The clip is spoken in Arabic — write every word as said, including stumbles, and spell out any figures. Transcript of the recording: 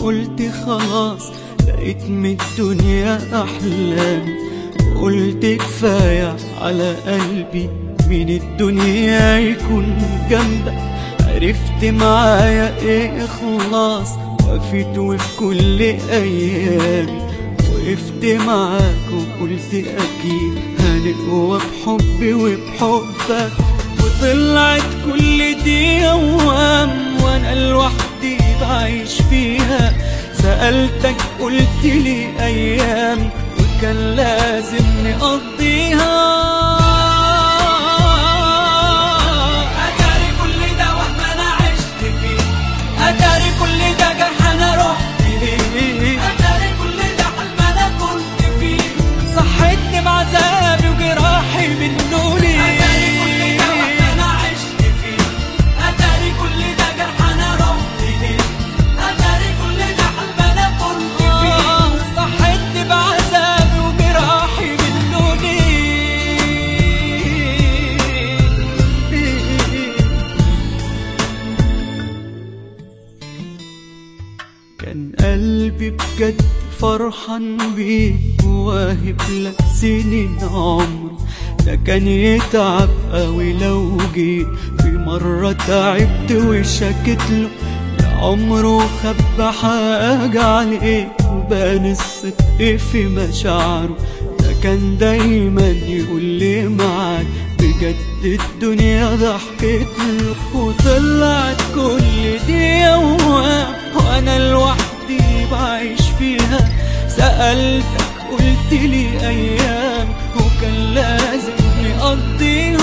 وقلت خلاص لقيت من الدنيا أحلامي، وقلت كفاية على قلبي من الدنيا يكون جنبك. عرفت معايا ايه إخلاص، وقفت وفي كل أيامي وقفت معاك وقلت أكيد هنقوى بحبي وبحبك. وطلعت كل دي أوهام وأنا لوحدي بعيش فيها. سألتك قلت لي أيام وكان لازم نقضيها. أتاري كل ده وهم أنا عشت فيه، أتاري كل ده جرح أنا رحت ليه، أتاري كل ده حلم أنا كنت فيه. صحتني بعذابي وجراحي منه ليه. أتاري كل ده وهم أنا عشت فيه، أتاري كل ده جرح أنا رحت ليه، أتاري كل ده حلم أنا كنت فيه. صحتني بعذابي وجراحي منه ليه. كان قلبي بجد فرحان بيك وواهب لك سنين عمري. ده كان يتعب قوي لو جيت في مرة تعبت وشكت له. عمره خبى حاجة عليك وبان الصدق في مشاعره. ده كان دايما يقول لي معاك بجد الدنيا ضحكت له. وطلعت كل دي أوهام وأنا لوحدي بعيش فيها. سألتك قلت لي أيام وكان لازم نقضيها.